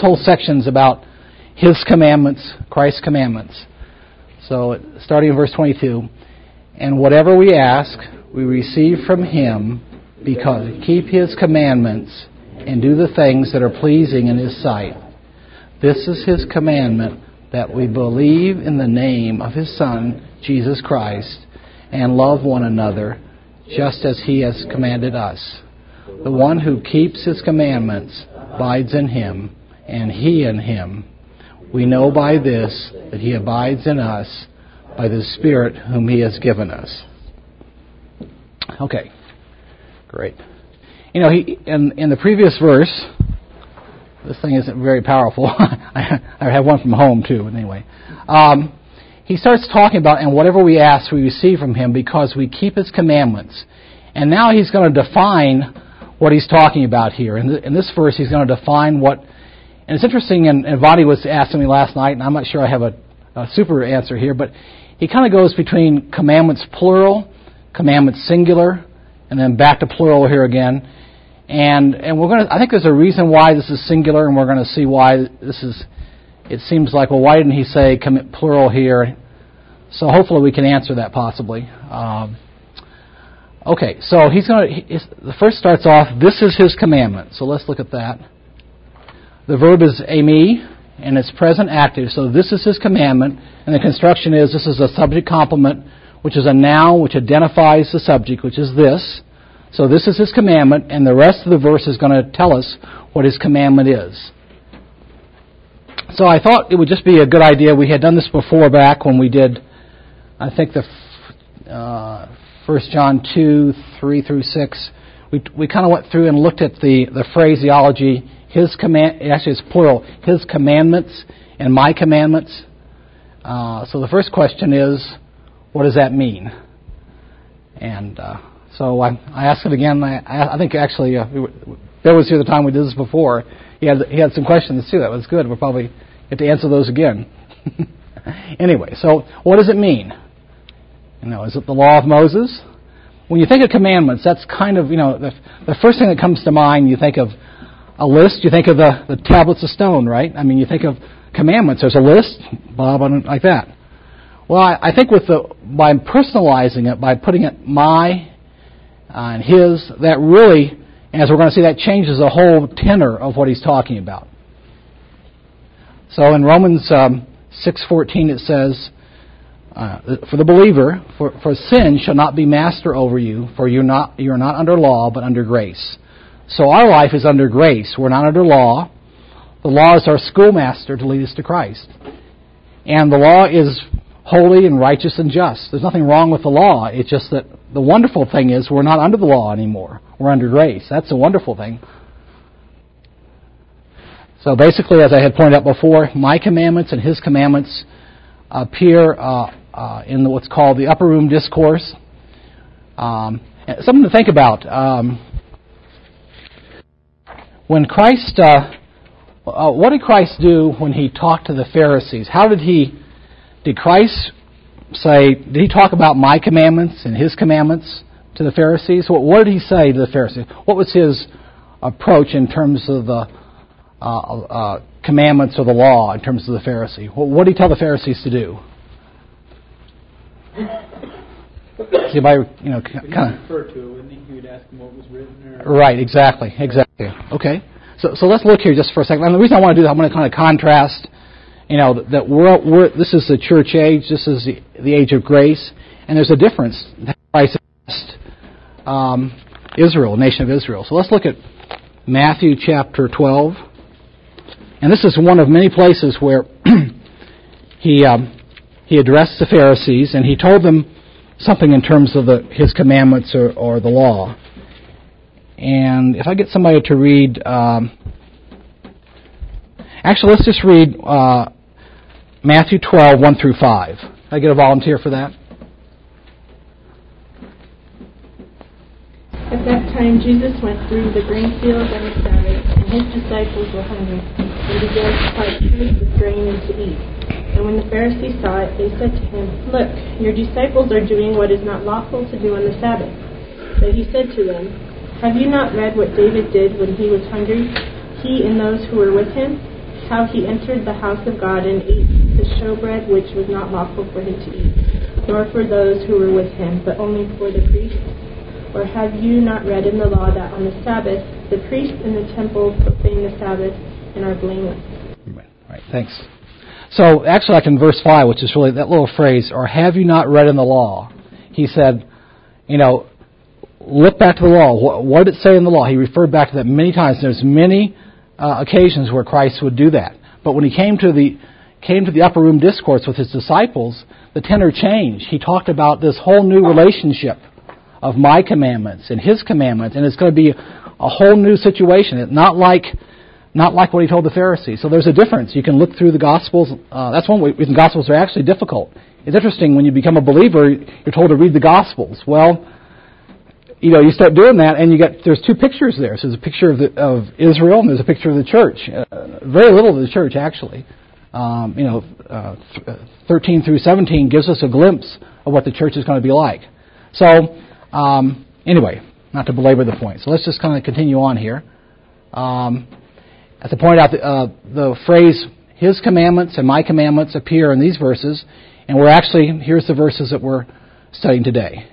whole section's about His commandments, Christ's commandments. So starting in verse 22, and whatever we ask, we receive from Him because we keep His commandments and do the things that are pleasing in His sight. This is His commandment, that we believe in the name of His Son, Jesus Christ, and love one another just as He has commanded us. The one who keeps His commandments abides in Him, and He in Him. We know by this that He abides in us by the Spirit whom He has given us. Okay, great. You know, in the previous verse, this thing isn't very powerful. I have one from home too, but anyway. He starts talking about, and whatever we ask, we receive from Him because we keep His commandments. And now he's going to define what he's talking about here. In this verse, he's going to define what... And it's interesting, and Vadi was asking me last night, and I'm not sure I have a super answer here, but he kind of goes between commandments plural, commandments singular, and then back to plural here again. And we're going to... I think there's a reason why this is singular, and we're going to see why this is... It seems like, well, why didn't he say plural here? So hopefully we can answer that possibly. Okay, so the first starts off, this is His commandment. So let's look at that. The verb is eimi, and it's present active. So this is His commandment, and the construction is this is a subject complement, which is a noun which identifies the subject, which is this. So this is His commandment, and the rest of the verse is going to tell us what His commandment is. So I thought it would just be a good idea. We had done this before back when we did, I think, the 1 John 2, 3 through 6. We kind of went through and looked at the phraseology, actually it's plural, His commandments and my commandments. So the first question is, what does that mean? And so I asked it again. I think actually, Bill was here the time we did this before. He had some questions too. That was good. We'll probably get to answer those again. Anyway, so what does it mean? Is it the law of Moses? When you think of commandments, that's kind of, the first thing that comes to mind, you think of a list, you think of the tablets of stone, right? I mean, you think of commandments. There's a list, blah, blah, like that. Well, I think by personalizing it, by putting it my and his, that really, as we're going to see, that changes the whole tenor of what he's talking about. So in Romans 6:14 it says, for the believer, for sin shall not be master over you, for you are not under law, but under grace. So our life is under grace. We're not under law. The law is our schoolmaster to lead us to Christ. And the law is holy and righteous and just. There's nothing wrong with the law. It's just that the wonderful thing is we're not under the law anymore. We're under grace. That's a wonderful thing. So basically, as I had pointed out before, my commandments and his commandments appear in what's called the Upper Room Discourse. Something to think about. When Christ, what did Christ do when he talked to the Pharisees? Did Christ say, did he talk about my commandments and his commandments to the Pharisees? What did he say to the Pharisees? What was his approach in terms of the commandments or the law in terms of the Pharisee? What did he tell the Pharisees to do? Anybody, kind of refer to it, wouldn't he? He would ask them what was written. Right, exactly. Okay, so let's look here just for a second. And the reason I want to do that, I want to kind of contrast. That this is the church age. This is the age of grace, and there's a difference. Christ Israel, nation of Israel. So let's look at Matthew chapter 12, and this is one of many places where he addressed the Pharisees, and he told them something in terms of his commandments or the law. And if I get somebody to read, actually let's just read Matthew 12, 1 through 5. Can I get a volunteer for that? At that time Jesus went through the grain fields on the Sabbath, and his disciples were hungry, and began to part fruit with grain and to eat. And when the Pharisees saw it, they said to him, "Look, your disciples are doing what is not lawful to do on the Sabbath." But he said to them, "Have you not read what David did when he was hungry, he and those who were with him? how he entered the house of God and ate the showbread which was not lawful for him to eat, nor for those who were with him, but only for the priests? Or have you not read in the law that on the Sabbath the priests in the temple profane the Sabbath and are blameless? Right, thanks. So actually, like in verse 5, which is really that little phrase, or have you not read in the law? He said, look back to the law. What did it say in the law? He referred back to that many times. There's many occasions where Christ would do that. But when he came to the upper room discourse with his disciples, the tenor changed. He talked about this whole new relationship of my commandments and his commandments, and it's going to be a whole new situation. It's not like what he told the Pharisees. So there's a difference. You can look through the Gospels. That's one reason Gospels are actually difficult. It's interesting, when you become a believer, you're told to read the Gospels. Well, you start doing that, and there's two pictures there. So there's a picture of Israel, and there's a picture of the church. Very little of the church, actually. 13 through 17 gives us a glimpse of what the church is going to be like. So, anyway, not to belabor the point. So let's just kind of continue on here. As I pointed out, the phrase, his commandments and my commandments appear in these verses, and here's the verses that we're studying today.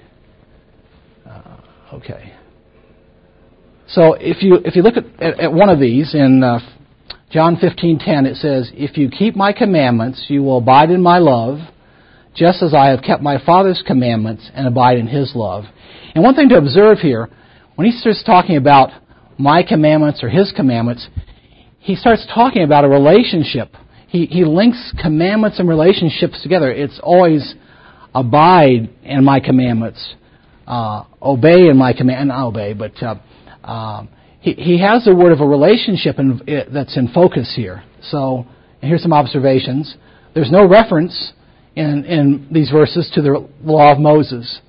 Okay. So if you look at one of these, in John 15:10, it says, if you keep my commandments, you will abide in my love, just as I have kept my Father's commandments and abide in his love. And one thing to observe here, when he starts talking about my commandments or his commandments, he starts talking about a relationship. He links commandments and relationships together. It's always abide in my commandments, obey in my command. Not obey, but he has the word of a relationship that's in focus here. So, and here's some observations. There's no reference in these verses to the law of Moses.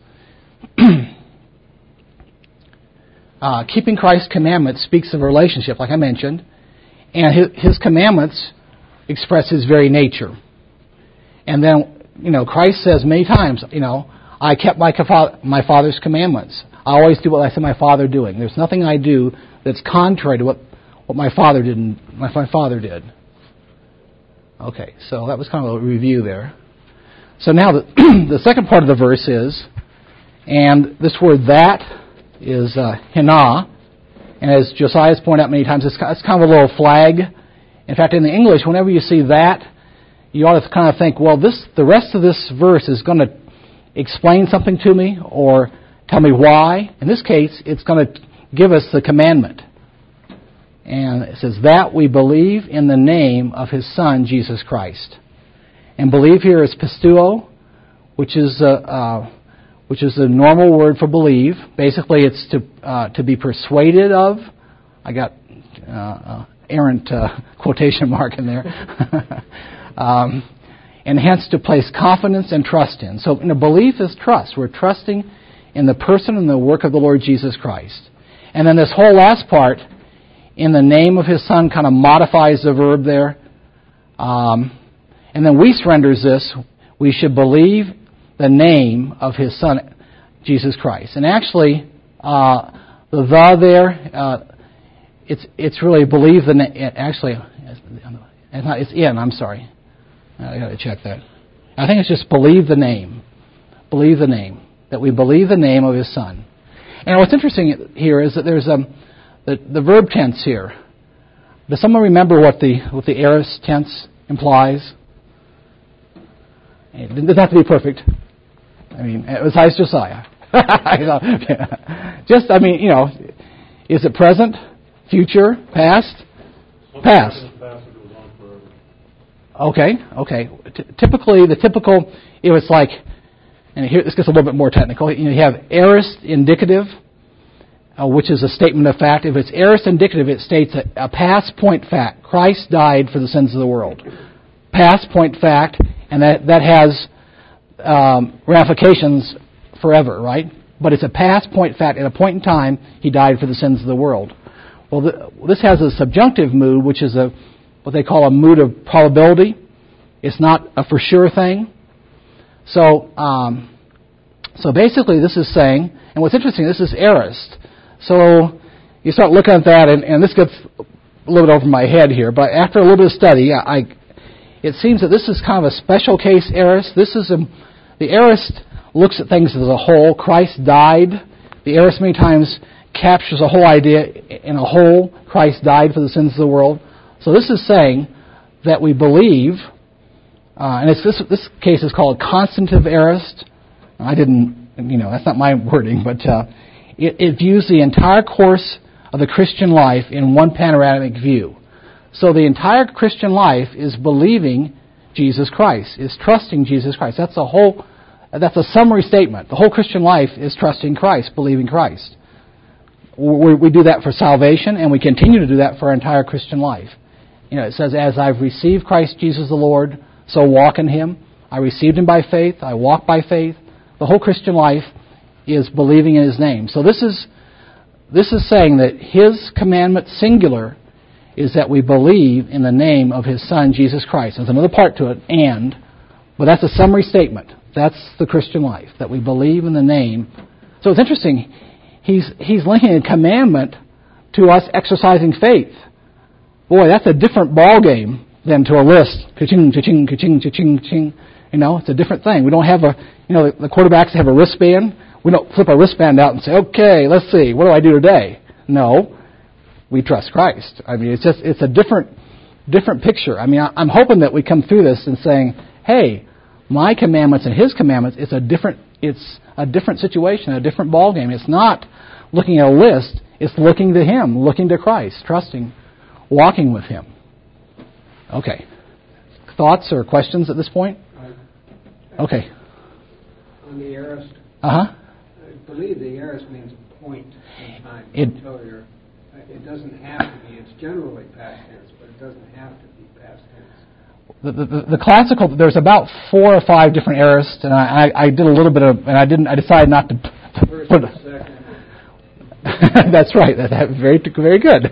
Keeping Christ's commandments speaks of a relationship, like I mentioned, and his commandments express his very nature. And then, Christ says many times, I kept my Father's commandments. I always do what I see my Father doing. There's nothing I do that's contrary to what my Father did. My Father did. Okay, so that was kind of a review there. So now the second part of the verse is, and this word that is hina, and as Josiah's pointed out many times, it's kind of a little flag. In fact, in the English, whenever you see that, you ought to kind of think, well, the rest of this verse is going to explain something to me or tell me why. In this case, it's going to give us the commandment. And it says, that we believe in the name of his Son, Jesus Christ. And believe here is pistuo, which is the normal word for believe. Basically, it's to be persuaded of. I got errant quotation mark in there. And hence to place confidence and trust in. So, belief is trust. We're trusting in the person and the work of the Lord Jesus Christ. And then this whole last part, in the name of his Son, kind of modifies the verb there. And then Weiss renders this, we should believe the name of his Son, Jesus Christ. And actually, the there, it's really believe the name. Actually, it's in, I'm sorry. I got to check that. I think it's just believe the name. Believe the name. That we believe the name of his Son. And what's interesting here is that there's the verb tense here. Does someone remember what the aorist tense implies? It doesn't have to be perfect. Besides Josiah. Is it present, future, past? Past. Okay. Typically, if it's like, and here this gets a little bit more technical, you have aorist indicative, which is a statement of fact. If it's aorist indicative, it states a past point fact. Christ died for the sins of the world. Past point fact, and that has ramifications forever, right? But it's a past point fact. At a point in time, he died for the sins of the world. Well, this has a subjunctive mood, which is what they call a mood of probability. It's not a for sure thing. So basically, this is saying, and what's interesting, this is aorist. So you start looking at that, and this gets a little bit over my head here, but after a little bit of study, it seems that this is kind of a special case aorist. The aorist looks at things as a whole. Christ died. The aorist many times captures a whole idea in a whole. Christ died for the sins of the world. So this is saying that we believe, and this case is called constitutive aorist. I didn't, that's not my wording, but it views the entire course of the Christian life in one panoramic view. So the entire Christian life is believing Jesus Christ, is trusting Jesus Christ. That's a summary statement. The whole Christian life is trusting Christ, believing Christ. We do that for salvation, and we continue to do that for our entire Christian life. It says, as I've received Christ Jesus the Lord, so walk in Him. I received Him by faith. I walk by faith. The whole Christian life is believing in His name. So this is saying that His commandment, singular, is that we believe in the name of His Son, Jesus Christ. There's another part to it, but that's a summary statement. That's the Christian life, that we believe in the name. So it's interesting. He's linking a commandment to us exercising faith. Boy, that's a different ball game than to a list. Ka-ching, ka-ching, ka-ching, ka-ching, ka-ching. It's a different thing. We don't have the quarterbacks have a wristband. We don't flip our wristband out and say, okay, let's see, what do I do today? No, we trust Christ. It's a different picture. I'm hoping that we come through this and saying, hey, my commandments and His commandments, it's a different situation, a different ball game. It's not looking at a list. It's looking to Him, looking to Christ, trusting, walking with Him. Okay. Thoughts or questions at this point? Okay. On the aorist, I believe the aorist means a point in time. It doesn't have to be. It's generally past tense, but it doesn't have to be past tense. The classical, there's about 4 or 5 different aorists, and I did a little bit of, and I decided not to put. That's right. That's very good.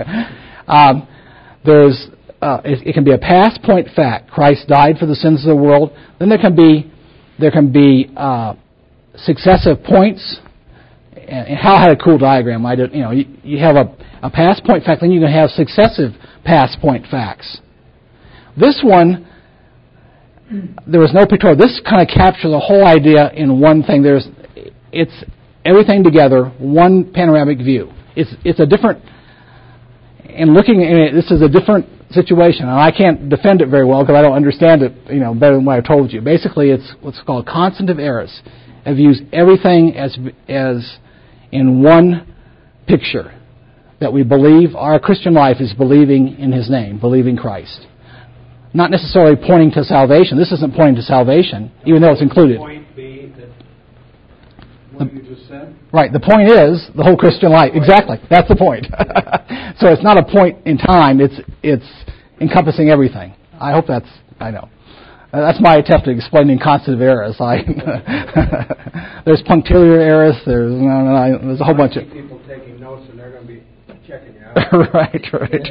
It can be a past point fact. Christ died for the sins of the world. Then there can be successive points. And Hal had a cool diagram. You have a past point fact, then you can have successive past point facts. This one, there was no pictorial. This kind of captures the whole idea in one thing. It's everything together, one panoramic view. It's a different, and looking at it, this is a different situation, and I can't defend it very well because I don't understand it, better than what I told you. Basically, it's what's called constitutive aorist. It views everything as in one picture, that we believe our Christian life is believing in His name, believing Christ. Not necessarily pointing to salvation. This isn't pointing to salvation, even though it's included. The point be that what you just said? Right. The point is the whole Christian life. Exactly. That's the point. So it's not a point in time. It's encompassing everything. I hope I know. That's my attempt at explaining constitutive aorist. There's punctiliar aorist. There's a whole bunch of people taking notes, and they're going to be checking you out. Right.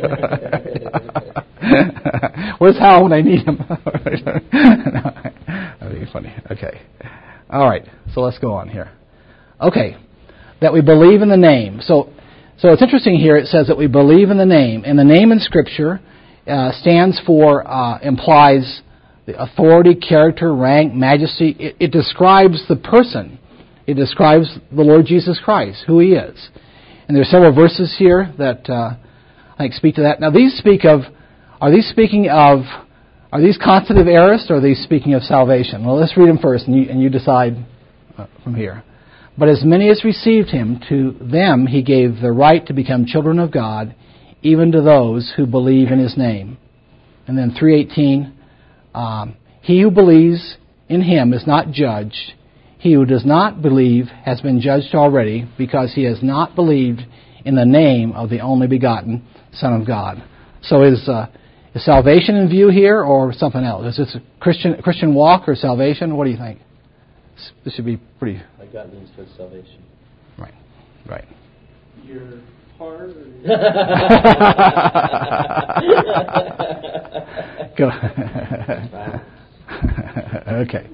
Where's Hal when I need him? That'd be funny. Okay. All right. So let's go on here. Okay. That we believe in the name. So it's interesting here. It says that we believe in the name, and the name in Scripture stands for implies the authority, character, rank, majesty. It describes the person. It describes the Lord Jesus Christ, who He is. And there are several verses here that I think speak to that. Now, are these constitutive aorists, or are these speaking of salvation? Well, let's read them first, and you decide from here. But as many as received Him, to them He gave the right to become children of God, even to those who believe in His name. And then 3:18, he who believes in Him is not judged. He who does not believe has been judged already, because he has not believed in the name of the only begotten Son of God. So is salvation in view here, or something else? Is this a Christian walk or salvation? What do you think? This should be pretty... Like God leans towards salvation. Right. Your heart? Go. Okay.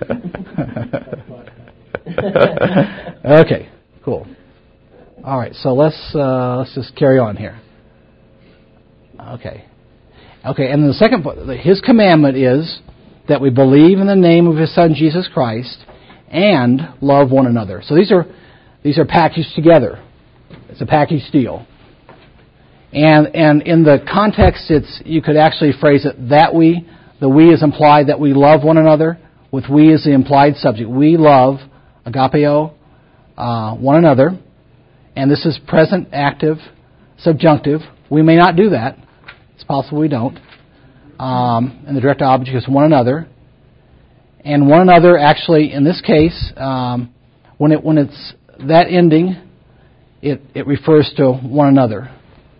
Okay, cool. All right, so let's just carry on here. Okay. And the second part, His commandment is that we believe in the name of His Son Jesus Christ and love one another. So these are packaged together. It's a package deal. And in the context, you could actually phrase it that we. The we is implied that we love one another, with we is the implied subject. We love, agapeo, one another. And this is present, active, subjunctive. We may not do that. It's possible we don't. And the direct object is one another. And one another, actually, in this case, when it's that ending, it refers to one another.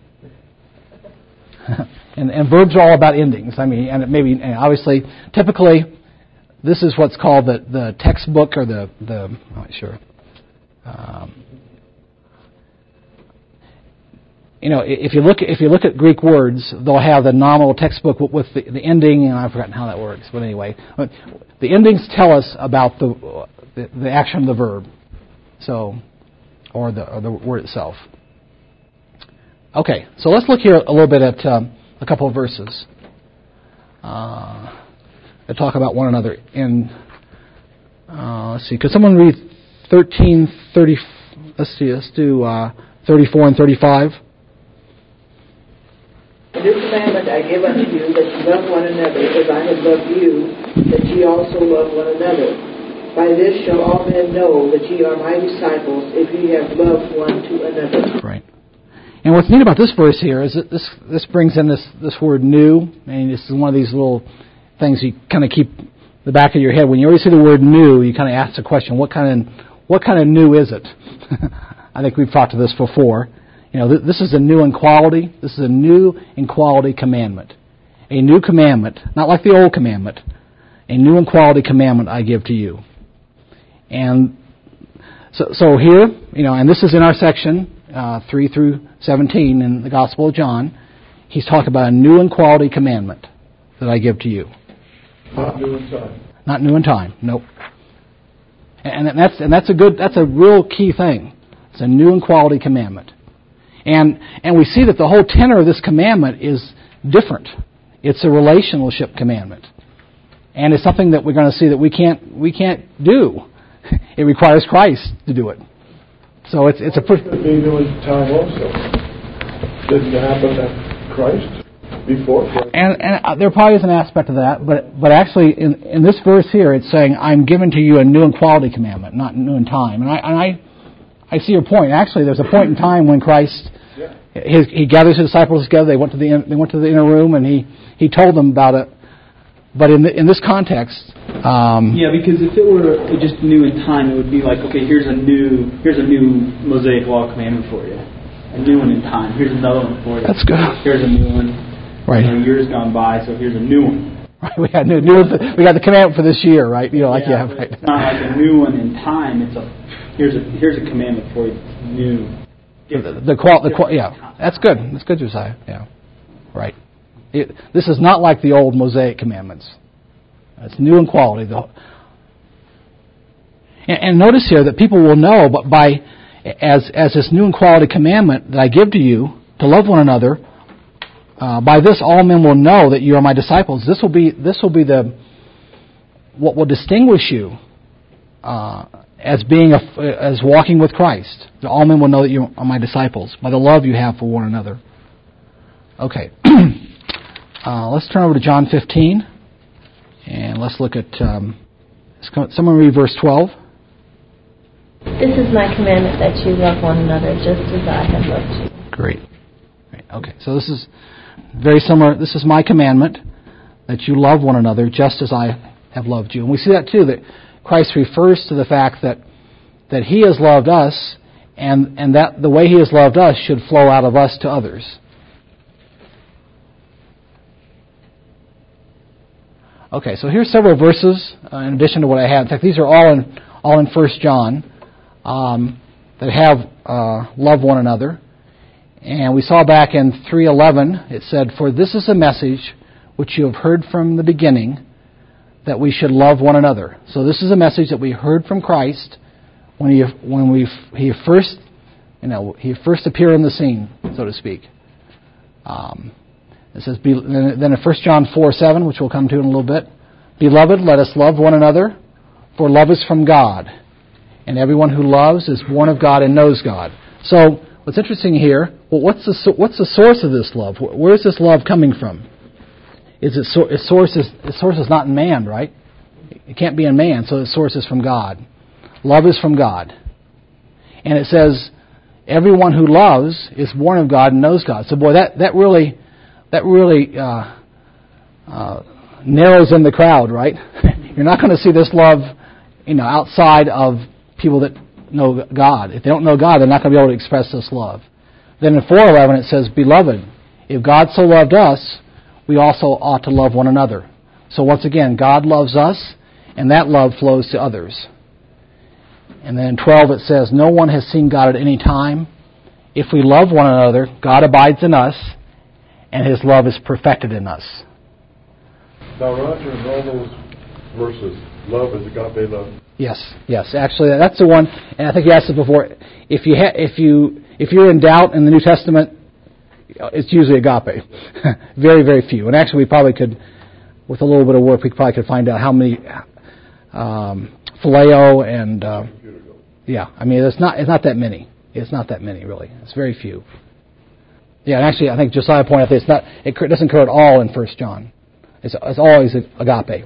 and verbs are all about endings. I mean, and obviously, typically, this is what's called the textbook or the I'm not sure. If you look at Greek words, they'll have the nominal textbook with the ending, and I've forgotten how that works. But anyway, the endings tell us about the action of the verb, or the word itself. Okay, so let's look here a little bit at a couple of verses that talk about one another. Let's see, could someone read 13:30? Let's do 34 and 35. A new commandment I give unto you, that you love one another, as I have loved you, that ye also love one another. By this shall all men know that ye are my disciples, if ye have loved one to another. Right. And what's neat about this verse here is that this brings in this word new. And this is one of these little things you kind of keep in the back of your head. When you always see the word new, you kind of ask the question, what kind of new is it? I think we've talked to this before. This is a new in quality. This is a new in quality commandment. A new commandment, not like the old commandment. A new in quality commandment I give to you. And so here, and this is in our section 3 through 17 in the Gospel of John. He's talking about a new and quality commandment that I give to you. Not new in time. Not new in time. Nope. And that's a real key thing. It's a new and quality commandment. And we see that the whole tenor of this commandment is different. It's a relationship commandment. And it's something that we're going to see that we can't do. It requires Christ to do it. So it's a pretty... It could be new in time also. Didn't it happen at Christ before? And there probably is an aspect of that, but actually in this verse here, it's saying, I'm giving to you a new and quality commandment, not new in time. And I see your point. Actually, there's a point in time when Christ, he gathers his disciples together. They went to the inner room, and he told them about it. But in this context, because if it were just new in time, it would be like, okay, here's a new Mosaic Law commandment for you, a new one in time. Here's another one for you. That's good. Here's a new one. Right. Years gone by, so here's a new one. Right. We got the commandment for this year, right? Right. It's not like a new one in time. It's here's a commandment for you, new. That's good. That's good, Josiah. Yeah. Right. This is not like the old Mosaic commandments. It's new in quality. And notice here that people will know, but as this new in quality commandment that I give to you to love one another, by this all men will know that you are my disciples. This will be what will distinguish you as walking with Christ. All men will know that you are my disciples by the love you have for one another. Okay. Let's turn over to John 15, and let's look at, someone read verse 12. This is my commandment, that you love one another just as I have loved you. Great. Okay, so this is very similar. This is my commandment, that you love one another just as I have loved you. And we see that too, that Christ refers to the fact that He has loved us, and that the way He has loved us should flow out of us to others. Okay, so here's several verses in addition to what I had. In fact, these are all in 1 John that have love one another. And we saw back in 3:11, it said, "For this is a message which you have heard from the beginning, that we should love one another." So this is a message that we heard from Christ when he first appeared on the scene, so to speak. It says, then in 1 John 4:7, which we'll come to in a little bit, Beloved, let us love one another, for love is from God. And everyone who loves is born of God and knows God. So what's interesting here, well, what's the source of this love? Where is this love coming from? Its source is not in man, right? It can't be in man, so the source is from God. Love is from God. And it says, everyone who loves is born of God and knows God. So boy, that really narrows in the crowd, right? You're not going to see this love, outside of people that know God. If they don't know God, they're not going to be able to express this love. Then in 4:11 it says, Beloved, if God so loved us, we also ought to love one another. So once again, God loves us, and that love flows to others. And then in 12 it says, No one has seen God at any time. If we love one another, God abides in us, and His love is perfected in us. Now, Roger, in all those verses, love is agape love. Yes. Actually, that's the one, and I think you asked it before. If you're in doubt in the New Testament, it's usually agape. Very, very few. And actually, we probably could, with a little bit of work, we probably could find out how many phileo and it's not that many. It's not that many really. It's very few. Yeah, and actually, I think Josiah pointed out that it doesn't occur at all in 1 John. It's always agape.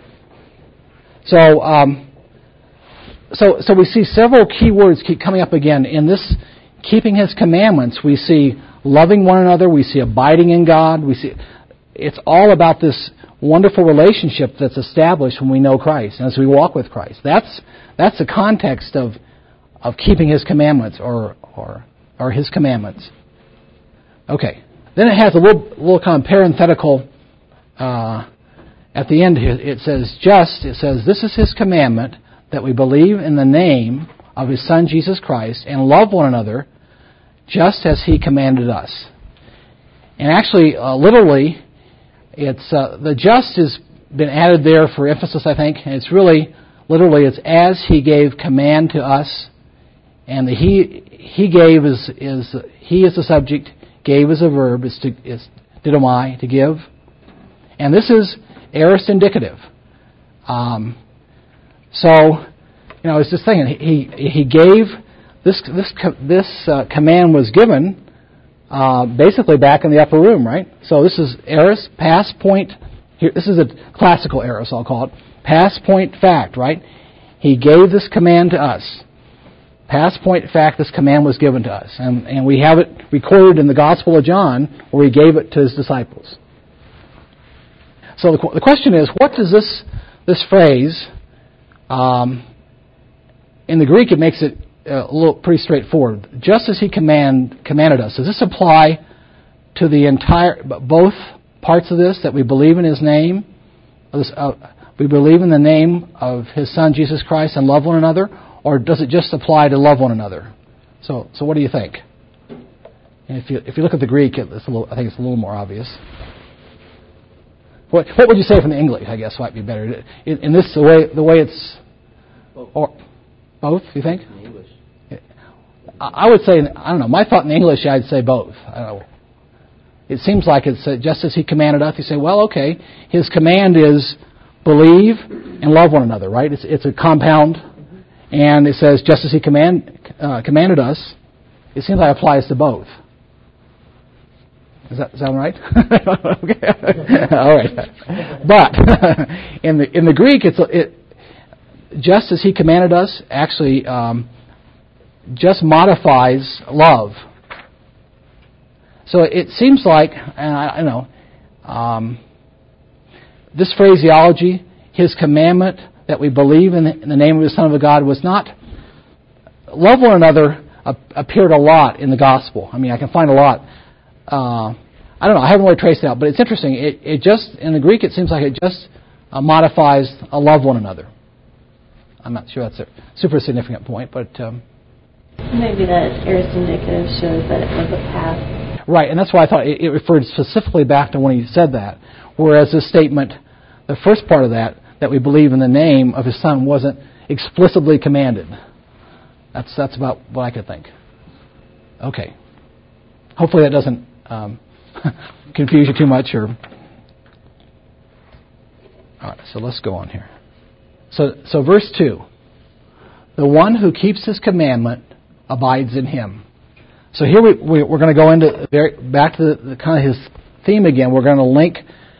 So we see several key words keep coming up again in this keeping His commandments. We see loving one another. We see abiding in God. We see it's all about this wonderful relationship that's established when we know Christ and as we walk with Christ. That's the context of keeping His commandments or His commandments. Okay. Then it has a little kind of parenthetical at the end here. It says, this is His commandment, that we believe in the name of His Son Jesus Christ and love one another just as He commanded us. And actually, literally, it's the just has been added there for emphasis, I think. And it's really, literally, it's as He gave command to us. And the He gave is He is the subject, gave is a verb, is didomai, to give. And this is aorist indicative. It's this thing. He gave this command was given basically back in the upper room, right? So this is aorist, past point. Here, this is a classical aorist, I'll call it. Past point fact, right? He gave this command to us. Past point fact, this command was given to us. And we have it recorded in the Gospel of John where He gave it to His disciples. So the question is, what does this phrase, in the Greek it makes it pretty straightforward. Just as He commanded us. Does this apply to the both parts of this, that we believe in His name, we believe in the name of His Son Jesus Christ and love one another, or does it just apply to love one another? So what do you think? And if you look at the Greek, I think it's a little more obvious. What would you say from the English? I guess might be better. In this the way it's both. You think? In English. I would say, I don't know. My thought in English, I'd say both. I don't know. It seems like it's just as He commanded us. You say, well, okay, His command is believe and love one another, right? It's a compound, and it says just as He commanded us. It seems like it applies to both. Does that sound right? Okay. All right. But in the Greek, just as He commanded us actually just modifies love. So it seems like, and I know, this phraseology, His commandment that we believe in the name of His Son of God, was not. Love one another appeared a lot in the gospel. I mean, I can find a lot. I don't know. I haven't really traced it out, but it's interesting. It just in the Greek, it seems like it just modifies a love one another. I'm not sure that's a super significant point, but maybe that aorist indicative shows that it was a past. Right, and that's why I thought it referred specifically back to when He said that. Whereas this statement, the first part of that we believe in the name of His Son, wasn't explicitly commanded. That's about what I could think. Okay. Hopefully that doesn't confuse you too much. All right, so let's go on here. So verse 2. The one who keeps his commandment abides in him. So here we're going to go into back to the kind of his theme again. We're going to link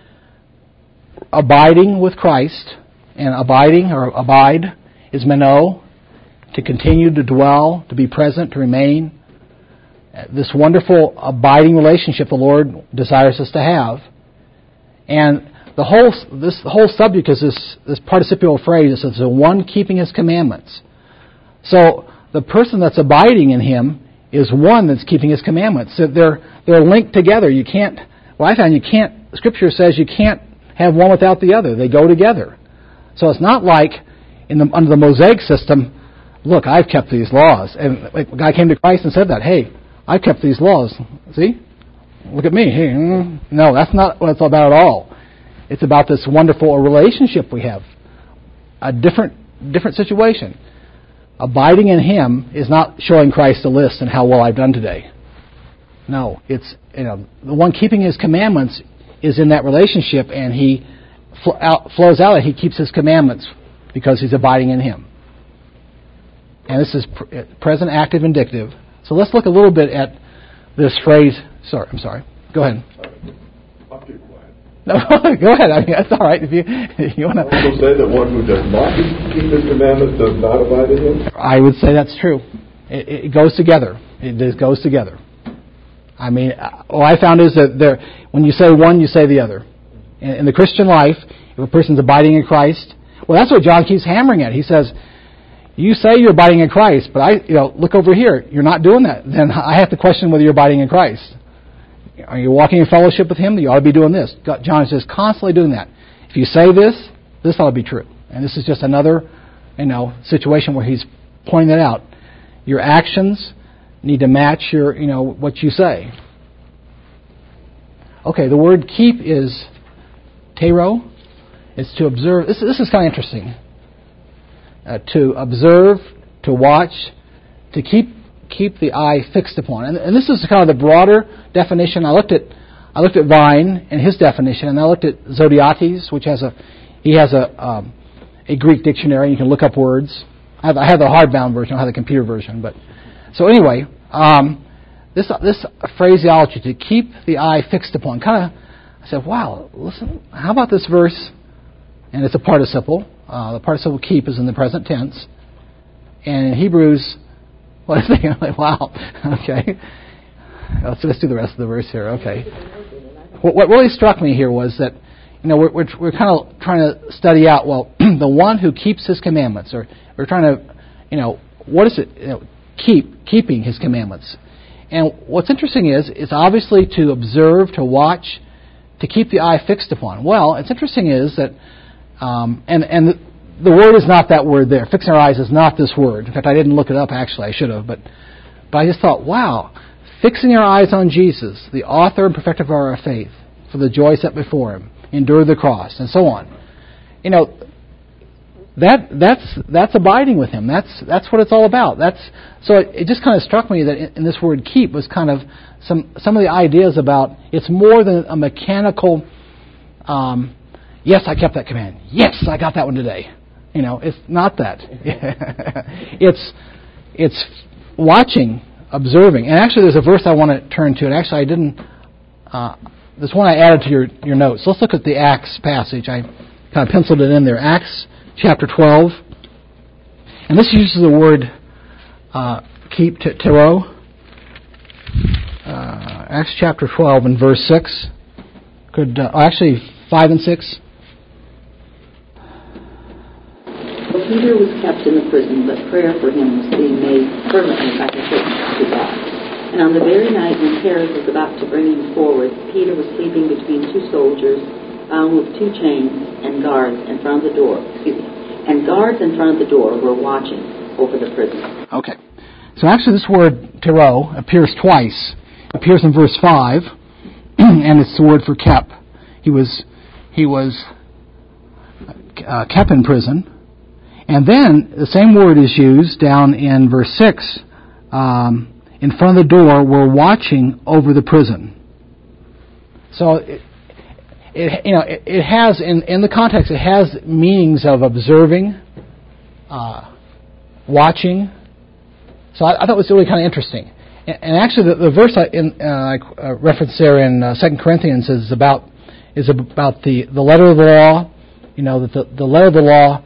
abiding with Christ, and abiding or abide is meno, to continue, to dwell, to be present, to remain. This wonderful abiding relationship the Lord desires us to have. And the whole subject is this participial phrase that says the one keeping his commandments. So the person that's abiding in him is one that's keeping his commandments. So they're linked together. You can't. Well, I found you can't. Scripture says you can't have one without the other. They go together. So it's not like under the Mosaic system. Look, I've kept these laws, and like a guy came to Christ and said that. Hey, I've kept these laws. See, look at me. Hey, no, that's not what it's about at all. It's about this wonderful relationship we have. A different situation. Abiding in Him is not showing Christ a list and how well I've done today. No, it's the one keeping His commandments is in that relationship, and He flows out. He keeps His commandments because He's abiding in Him. And this is present, active, indicative. So let's look a little bit at this phrase. I'm sorry. Go ahead. I'll keep quiet. No, go ahead. I mean, that's all right. If you want to. I will say that one who does not keep His commandments does not abide in Him. I would say that's true. It goes together. It just goes together. I mean, what I found is that when you say one, you say the other. In the Christian life, if a person's abiding in Christ, well, that's what John keeps hammering at. He says, you say you're abiding in Christ, but look over here. You're not doing that. Then I have to question whether you're abiding in Christ. Are you walking in fellowship with Him? You ought to be doing this. John is just constantly doing that. If you say this, this ought to be true. And this is just another, situation where he's pointing that out. Your actions need to match your, what you say. Okay, the word keep is tero. It's to observe. This is kind of interesting. To observe, to watch, to keep the eye fixed upon. And this is kind of the broader definition. I looked at Vine and his definition, and I looked at Zodiates, which has a Greek dictionary. You can look up words. I have the hardbound version. I have the computer version. But so anyway, this phraseology, to keep the eye fixed upon. I said, wow, listen. How about this verse? And it's a participle. The participle keep is in the present tense. And in Hebrews, what is it? I'm like, wow, okay. Let's do the rest of the verse here. Okay. What really struck me here was that, we're kind of trying to study out, well, the one who keeps His commandments, or we're trying to, what is it? Keeping His commandments. And what's interesting is, it's obviously to observe, to watch, to keep the eye fixed upon. Well, it's interesting is that, and the word is not that word there. Fixing our eyes is not this word. In fact, I didn't look it up, actually. I should have. But I just thought, wow, fixing our eyes on Jesus, the author and perfecter of our faith, for the joy set before Him, endured the cross, and so on. That's abiding with Him. That's what it's all about. So it just kind of struck me that in this word keep was kind of some of the ideas about it's more than a mechanical, yes, I kept that command. Yes, I got that one today. It's not that. It's watching, observing. And actually there's a verse I want to turn to. And actually I didn't, this one I added to your notes. Let's look at the Acts passage. I kind of penciled it in there. Acts chapter 12. And this uses the word keep, tero. Acts chapter 12 and verse 6. Actually 5 and 6. Peter was kept in the prison, but prayer for him was being made permanently by the church to God. And on the very night when Herod was about to bring him forward, Peter was sleeping between two soldiers, bound with two chains, and guards in front of the door. And guards in front of the door were watching over the prison. Okay. So actually this word tero appears twice. It appears in verse 5, and it's the word for kept. He was kept in prison. And then the same word is used down in verse 6. In front of the door, we're watching over the prison. So it has in the context, it has meanings of observing, watching. So I thought it was really kind of interesting. And actually, the verse I referenced there in 2 Corinthians is about the letter of the law. You know, that the letter of the law.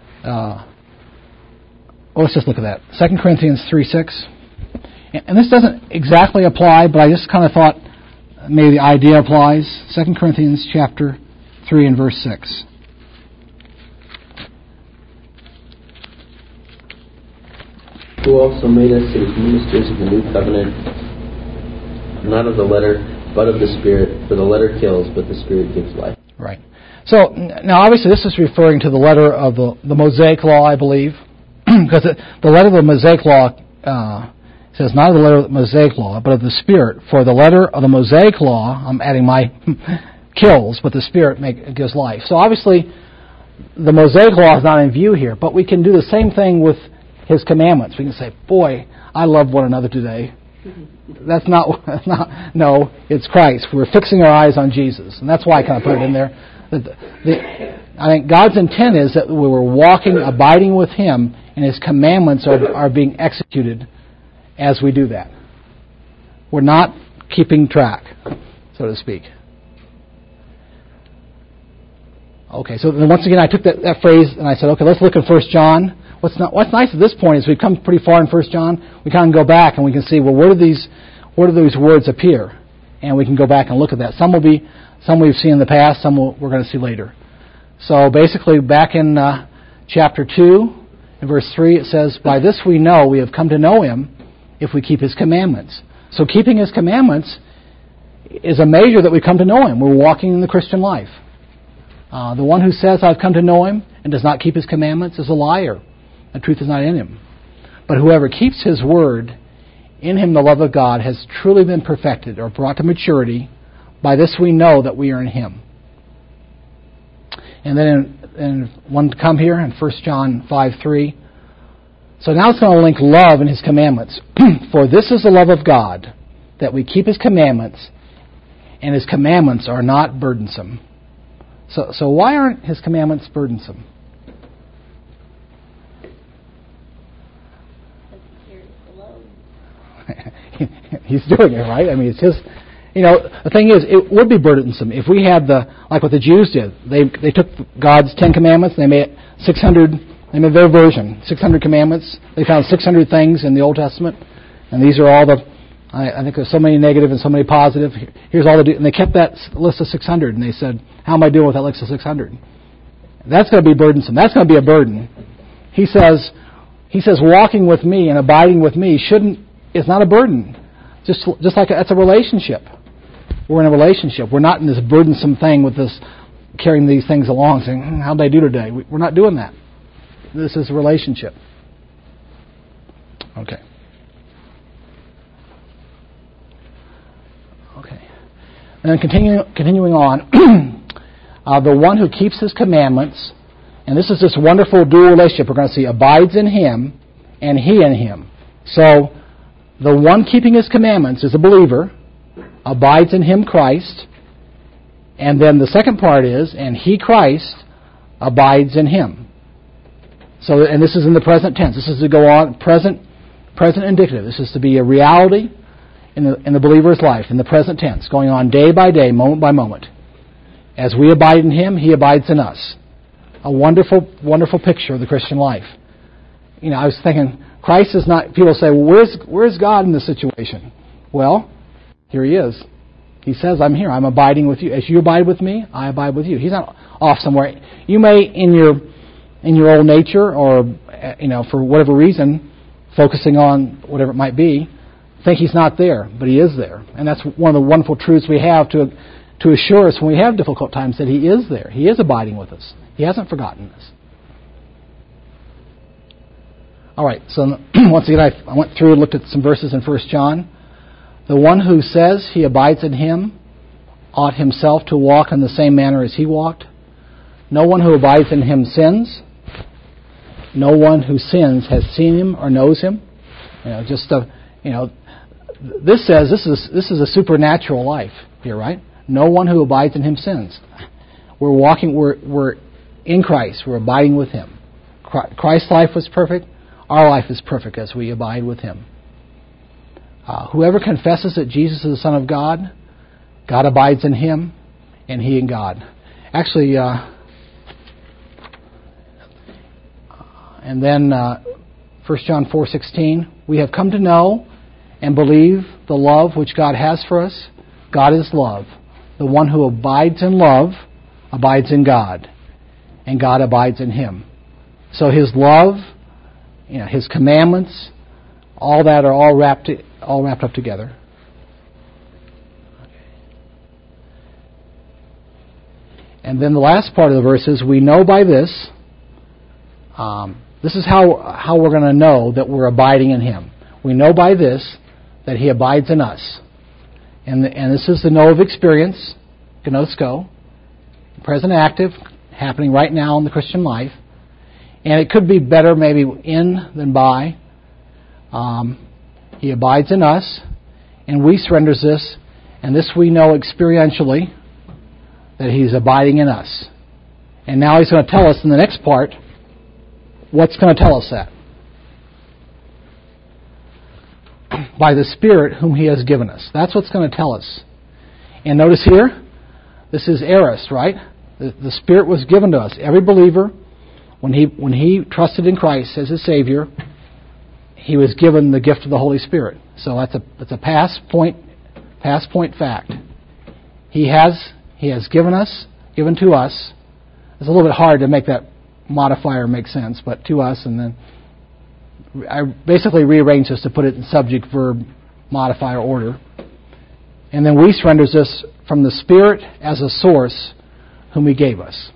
Let's just look at that. 2 Corinthians 3:6. And this doesn't exactly apply, but I just kind of thought maybe the idea applies. 2 Corinthians chapter 3 and verse 6. Who also made us his ministers of the new covenant, not of the letter, but of the Spirit. For the letter kills, but the Spirit gives life. Right. So, now obviously this is referring to the letter of the Mosaic Law, I believe. Because the letter of the Mosaic Law says not of the letter of the Mosaic Law, but of the Spirit. For the letter of the Mosaic Law, I'm adding my kills, but the Spirit gives life. So obviously the Mosaic Law is not in view here, but we can do the same thing with His commandments. We can say, boy, I love one another today. That's not, no, it's Christ. We're fixing our eyes on Jesus. And that's why I kind of put it in there. I think God's intent is that we were walking, abiding with Him, and His commandments are being executed as we do that. We're not keeping track, so to speak. Okay, so then once again I took that phrase and I said, okay, let's look at 1 John. What's nice at this point is we've come pretty far in 1 John. We kind of go back and we can see, well, where do these words appear? And we can go back and look at that. Some we've seen in the past, some we're going to see later. So basically, back in chapter 2, in verse 3, it says, by this we know we have come to know Him if we keep His commandments. So keeping His commandments is a measure that we come to know Him. We're walking in the Christian life. The one who says, I've come to know Him and does not keep His commandments is a liar. The truth is not in him. But whoever keeps His word, in him the love of God has truly been perfected or brought to maturity. By this we know that we are in Him. And then in one to come here in 1 John 5:3. So now it's going to link love and His commandments. For this is the love of God, that we keep His commandments, and His commandments are not burdensome. So why aren't His commandments burdensome? He's doing it, right? I mean, it's His. You know, the thing is, it would be burdensome if we had like what the Jews did. They took God's 10 commandments and they made 600. They made their version, 600 commandments. They found 600 things in the Old Testament, and these are all I think there's so many negative and so many positive. Here's all and they kept that list of 600, and they said, "How am I doing with that list of 600?" That's going to be burdensome. That's going to be a burden. He says, walking with me and abiding with me is not a burden. Just like that's a relationship. We're in a relationship. We're not in this burdensome thing with this carrying these things along, saying, "How did I do today?" We're not doing that. This is a relationship. Okay. And then continuing on, the one who keeps His commandments, and this is this wonderful dual relationship we're going to see, abides in Him and He in Him. So the one keeping His commandments is a believer, abides in Him, Christ, and then the second part is, and He, Christ, abides in Him. So, and this is in the present tense. This is to go on, present indicative. This is to be a reality in the believer's life, in the present tense, going on day by day, moment by moment. As we abide in Him, He abides in us. A wonderful, wonderful picture of the Christian life. You know, I was thinking, Christ is not, people say, well, where's God in this situation? Well, here He is. He says, I'm here. I'm abiding with you. As you abide with me, I abide with you. He's not off somewhere. You may, in your old nature, or, for whatever reason, focusing on whatever it might be, think He's not there, but He is there. And that's one of the wonderful truths we have to assure us when we have difficult times, that He is there. He is abiding with us. He hasn't forgotten us. All right, so once again, I went through and looked at some verses in 1 John. The one who says he abides in Him ought himself to walk in the same manner as He walked. No one who abides in Him sins. No one who sins has seen Him or knows Him. This says this is a supernatural life here, right? No one who abides in Him sins. We're in Christ. We're abiding with Him. Christ's life was perfect. Our life is perfect as we abide with Him. Whoever confesses that Jesus is the Son of God, God abides in him, and he in God. Actually, and then 1 John 4:16, we have come to know and believe the love which God has for us. God is love. The one who abides in love abides in God, and God abides in him. So His love, His commandments, all that are all wrapped up together. And then the last part of the verse is, we know by this. This is how we're going to know that we're abiding in Him. We know by this that He abides in us. And this is the know of experience, gnosko, present active, happening right now in the Christian life. And it could be better maybe in than by. He abides in us, and we surrender this, and this we know experientially, that He's abiding in us. And now He's going to tell us in the next part, what's going to tell us that? By the Spirit whom He has given us. That's what's going to tell us. And notice here, this is eris, right? The Spirit was given to us. Every believer, when he trusted in Christ as his Savior, he was given the gift of the Holy Spirit. So that's a past point fact. He has given to us. It's a little bit hard to make that modifier make sense, but to us, and then I basically rearranged this to put it in subject, verb, modifier order. And then we surrender this from the Spirit as a source whom He gave us.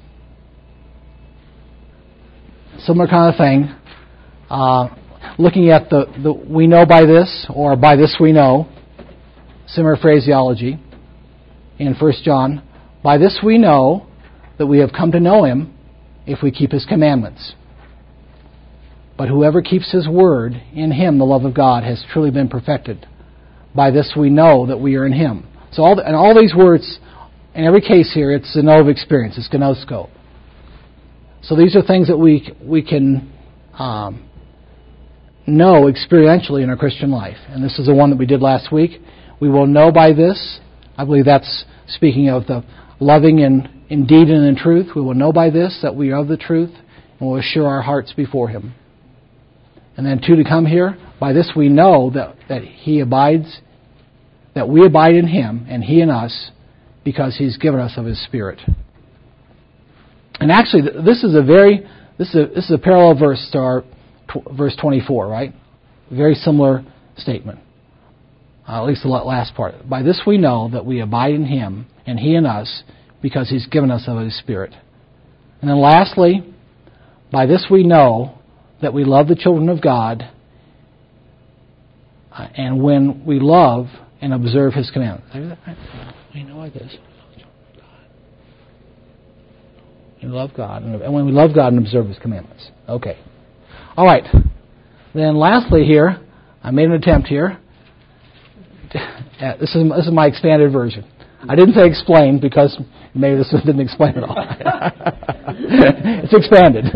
Similar kind of thing. Looking at the we know by this, or by this we know, similar phraseology in 1 John. By this we know that we have come to know Him if we keep His commandments. But whoever keeps His word, in him the love of God has truly been perfected. By this we know that we are in Him. So all these words, in every case here, it's the know of experience. It's gnosko. So these are things that we can know experientially in our Christian life. And this is the one that we did last week. We will know by this. I believe that's speaking of the loving in deed and in truth. We will know by this that we are of the truth, and will assure our hearts before Him. And then 2 to come here. By this we know that He abides, that we abide in Him and He in us, because He's given us of His Spirit. And actually, this is a parallel verse to our verse 24, right? Very similar statement. At least the last part. By this we know that we abide in Him and He in us, because He's given us of His Spirit. And then lastly, by this we know that we love the children of God, and when we love and observe His commandments. We know by this. We love God, and when we love God and observe His commandments. Okay. All right. Then lastly here, I made an attempt here. This is my expanded version. I didn't say explain, because maybe this didn't explain at all. It's expanded.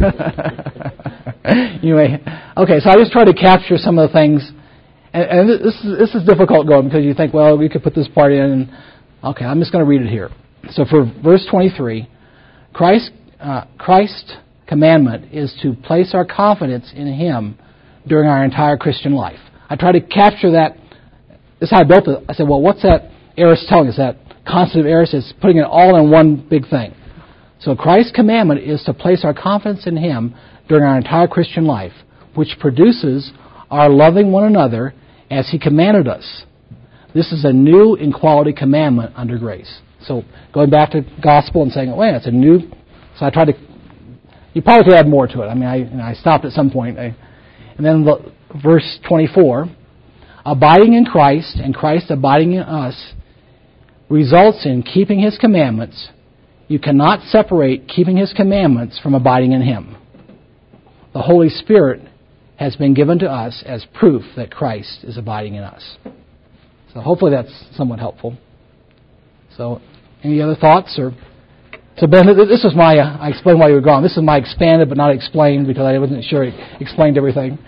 Okay, so I just tried to capture some of the things. And this is difficult going, because you think, well, we could put this part in. And, okay, I'm just going to read it here. So for verse 23, Christ's commandment is to place our confidence in Him during our entire Christian life. I tried to capture that. This is how I built it. I said, well, what's that aorist telling us? That constant aorist is putting it all in one big thing. So Christ's commandment is to place our confidence in Him during our entire Christian life, which produces our loving one another as He commanded us. This is a new in quality commandment under grace. So going back to gospel and saying, wait, it's a new. So I tried to. You probably could add more to it. I mean, I stopped at some point. And then verse 24, abiding in Christ and Christ abiding in us results in keeping His commandments. You cannot separate keeping His commandments from abiding in Him. The Holy Spirit has been given to us as proof that Christ is abiding in us. So hopefully that's somewhat helpful. So Any other thoughts? Or so Ben, this is my, I explained why you were gone. This is my expanded but not explained because I wasn't sure it explained everything.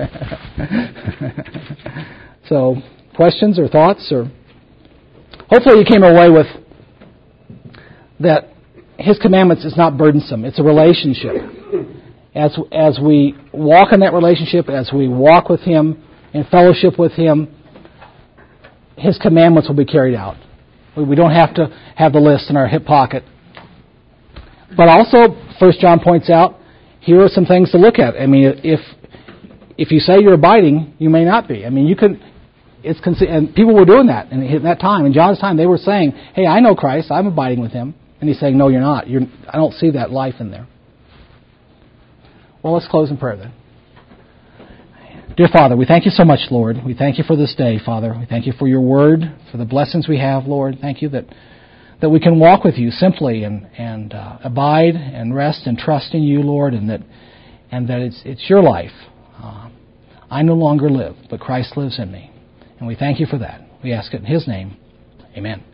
So, questions or thoughts? Or hopefully you came away with that His commandments is not burdensome. It's a relationship. As we walk in that relationship, as we walk with Him, in fellowship with Him, His commandments will be carried out. We don't have to have the list in our hip pocket. But also, 1 John points out, here are some things to look at. I mean, if you say you're abiding, you may not be. I mean, you can. And people were doing that in that time. In John's time, they were saying, "Hey, I know Christ. I'm abiding with Him," and He's saying, "No, you're not. I don't see that life in there." Well, let's close in prayer then. Dear Father, we thank You so much, Lord. We thank You for this day, Father. We thank You for Your Word, for the blessings we have, Lord. Thank You that we can walk with You simply and abide and rest and trust in You, Lord, and that it's Your life. I no longer live, but Christ lives in me. And we thank You for that. We ask it in His name. Amen.